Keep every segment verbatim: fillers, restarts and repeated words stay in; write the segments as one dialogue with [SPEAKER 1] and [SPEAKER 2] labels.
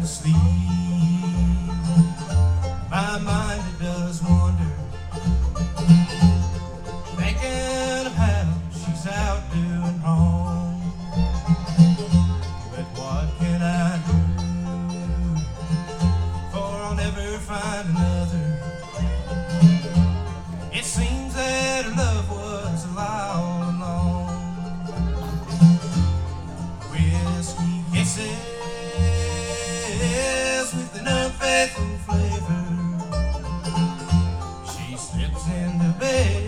[SPEAKER 1] sleep. My mind it does wander, thinking of how she's out doing wrong. But what can I do? For I'll never find another. It seems that her love was a lie all along. Whiskey kisses with an unfaithful flavor. She slips into bed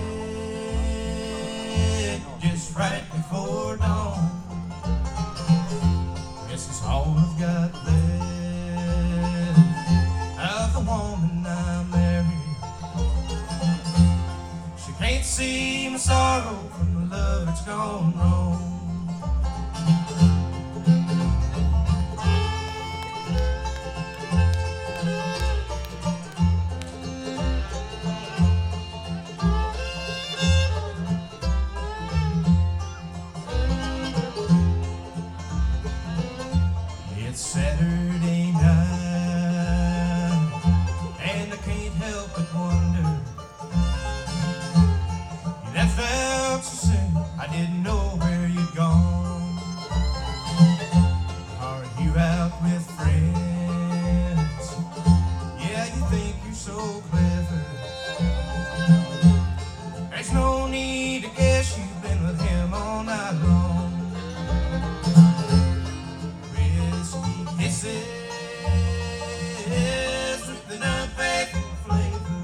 [SPEAKER 1] just right before dawn. This is all I've got left of the woman I married. She can't see my sorrow from the love that's gone wrong. It's Saturday night, and I can't help but wonder. You left out so soon, I didn't know where you'd gone. Are you out with friends? Yeah, you think you're so clever. There's no need to guess, you've been with him all night long. Kisses with an unfaithful flavor.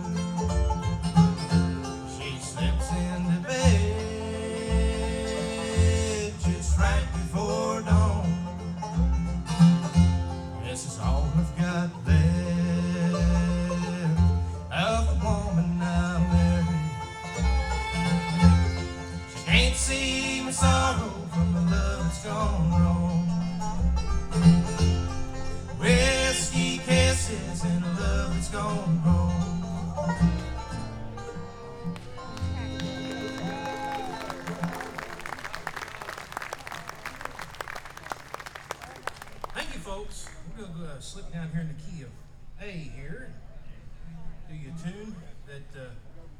[SPEAKER 1] She slips into bed just right before dawn. This is all I've got left of the woman I married. She can't see my sorrow from the love that's gone wrong. Whiskey kisses and a love that's gone wrong.
[SPEAKER 2] Thank you, folks. We're going to uh, slip down here in the key of A here and do you a tune that uh,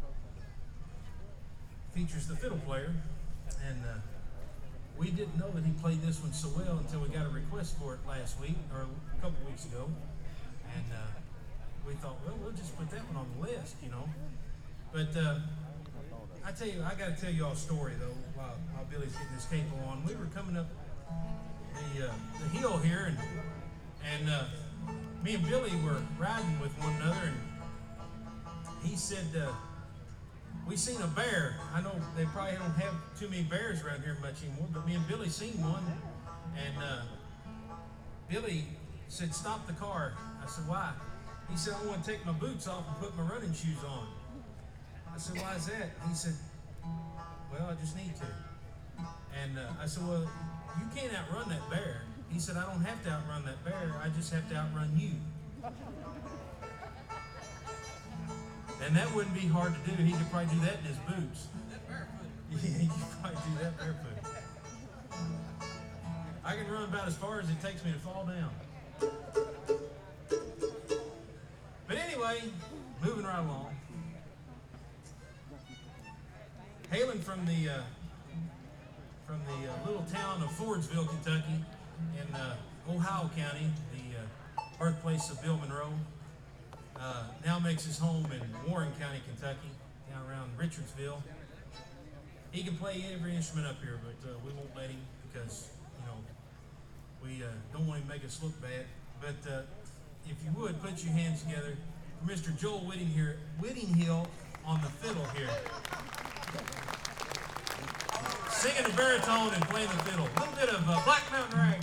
[SPEAKER 2] features the fiddle player. And uh, we didn't know that he played this one so well until we got a request for it last week, or a couple weeks ago. And uh, we thought, well, we'll just put that one on the list, you know. But uh, I tell you, I got to tell you all a story, though, while, while Billy's getting his capo on. We were coming up the, uh, the hill here, and, and uh, me and Billy were riding with one another, and he said, uh, we seen a bear. I know they probably don't have too many bears around here much anymore, but me and Billy seen one, and uh, Billy said, stop the car. I said, why? He said, I want to take my boots off and put my running shoes on. I said, why is that? He said, well, I just need to. And uh, I said, well, you can't outrun that bear. He said, I don't have to outrun that bear. I just have to outrun you. And that wouldn't be hard to do. He could probably do that in his boots. Yeah, he could probably do that barefoot. I can run about as far as it takes me to fall down. But anyway, moving right along. Hailing from the uh, from the uh, little town of Fordsville, Kentucky, in uh, Ohio County, the uh, birthplace of Bill Monroe. Uh, now makes his home in Warren County, Kentucky, down around Richardsville. He can play every instrument up here, but uh, we won't let him because, you know, we uh, don't want him to make us look bad. But uh, if you would, put your hands together for Mister Joel Whitting here, Whittinghill on the fiddle here. Singing the baritone and playing the fiddle. A little bit of uh, Black Mountain Rag.